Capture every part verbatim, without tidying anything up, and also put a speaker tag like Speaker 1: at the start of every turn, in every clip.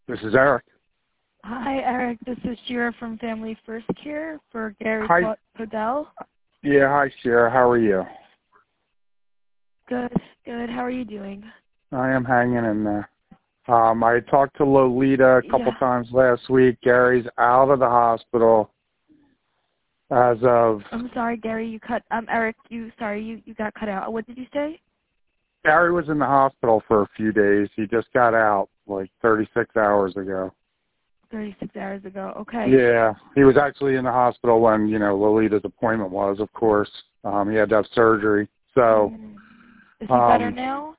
Speaker 1: This is Eric.
Speaker 2: Hi, Eric. This is Shira from Family First Care for Gary
Speaker 1: Hi.
Speaker 2: Podell.
Speaker 1: Yeah, hi, Shira. How are you?
Speaker 2: Good, good. How are you doing?
Speaker 1: I am hanging in there. Um, I talked to Lolita a couple
Speaker 2: Yeah.
Speaker 1: times last week. Gary's out of the hospital as of...
Speaker 2: I'm sorry, Gary. You cut. Um, Eric. You sorry. You you got cut out. What did you say?
Speaker 1: Gary was in the hospital for a few days. He just got out like thirty-six hours ago.
Speaker 2: thirty-six hours ago. Okay.
Speaker 1: Yeah, he was actually in the hospital when, you know, Lolita's appointment was, of course. Um, he had to have surgery. So,
Speaker 2: Mm. Is he
Speaker 1: um,
Speaker 2: better now?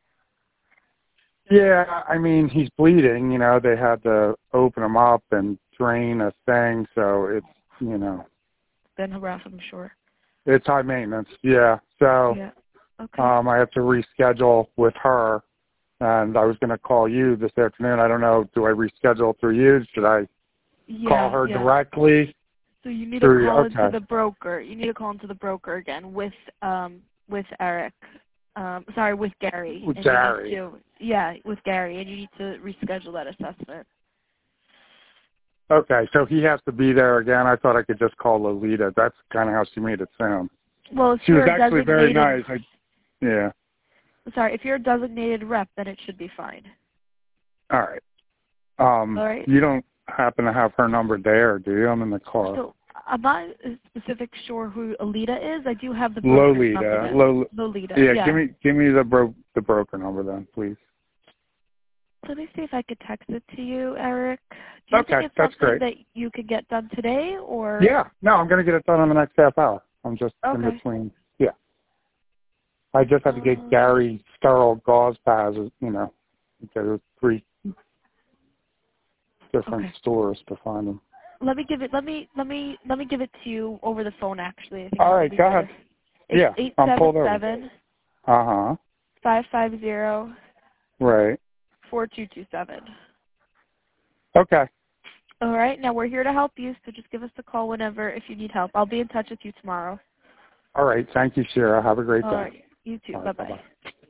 Speaker 1: yeah, I mean, he's bleeding. You know, they had to open him up and drain a thing. So it's, you know,
Speaker 2: Been rough, I'm sure.
Speaker 1: it's high maintenance. Yeah. So
Speaker 2: Yeah. Okay.
Speaker 1: um, I have to reschedule with her. And I was going to call you this afternoon. I don't know. Do I reschedule through you? Should I
Speaker 2: yeah,
Speaker 1: call her
Speaker 2: yeah.
Speaker 1: directly?
Speaker 2: So you need
Speaker 1: Through,
Speaker 2: to call
Speaker 1: okay.
Speaker 2: into the broker. You need to call into the broker again with um with Eric. Um, sorry, with Gary.
Speaker 1: With
Speaker 2: and
Speaker 1: Gary.
Speaker 2: You need to, yeah, with Gary, and you need to reschedule that assessment.
Speaker 1: Okay, so he has to be there again. I thought I could just call Lolita. That's kind of how she made it sound.
Speaker 2: Well, if
Speaker 1: She was
Speaker 2: you're
Speaker 1: actually very
Speaker 2: designated,
Speaker 1: nice. I, yeah.
Speaker 2: sorry, if you're a designated rep, then it should be fine.
Speaker 1: All right. Um,
Speaker 2: All right.
Speaker 1: You don't happen to have her number there, do you? I'm in the car.
Speaker 2: So I'm not specific sure who Alita is. I do have the broker's
Speaker 1: Lolita.
Speaker 2: number. Then.
Speaker 1: Lol-
Speaker 2: Lolita.
Speaker 1: yeah,
Speaker 2: Yeah.
Speaker 1: give me give me the bro- the broker number then, please.
Speaker 2: Let me see if I could text it to you, Eric. Do you
Speaker 1: Okay,
Speaker 2: think it's
Speaker 1: that's
Speaker 2: something
Speaker 1: great.
Speaker 2: that you could get done today, or?
Speaker 1: Yeah. No, I'm going to get it done in the next half hour. I'm just in
Speaker 2: Okay.
Speaker 1: between. Yeah. I just had to get
Speaker 2: Um,
Speaker 1: Gary sterile gauze pads, you know, there were three different
Speaker 2: okay.
Speaker 1: stores to find them.
Speaker 2: Let me give it. Let me let me let me give it to you over the phone. Actually, I think
Speaker 1: All
Speaker 2: it would
Speaker 1: right,
Speaker 2: be
Speaker 1: go
Speaker 2: better.
Speaker 1: ahead.
Speaker 2: It's
Speaker 1: Yeah,
Speaker 2: eight
Speaker 1: I'm
Speaker 2: seven
Speaker 1: pulled over.
Speaker 2: seven
Speaker 1: Uh-huh.
Speaker 2: five five zero
Speaker 1: Right.
Speaker 2: four two two seven.
Speaker 1: Okay.
Speaker 2: All right. Now we're here to help you, so just give us a call whenever if you need help. I'll be in touch with you tomorrow.
Speaker 1: All right. Thank you, Shira. Have a great
Speaker 2: All
Speaker 1: day.
Speaker 2: right. You too.
Speaker 1: All
Speaker 2: Bye
Speaker 1: right,
Speaker 2: bye.
Speaker 1: bye-bye.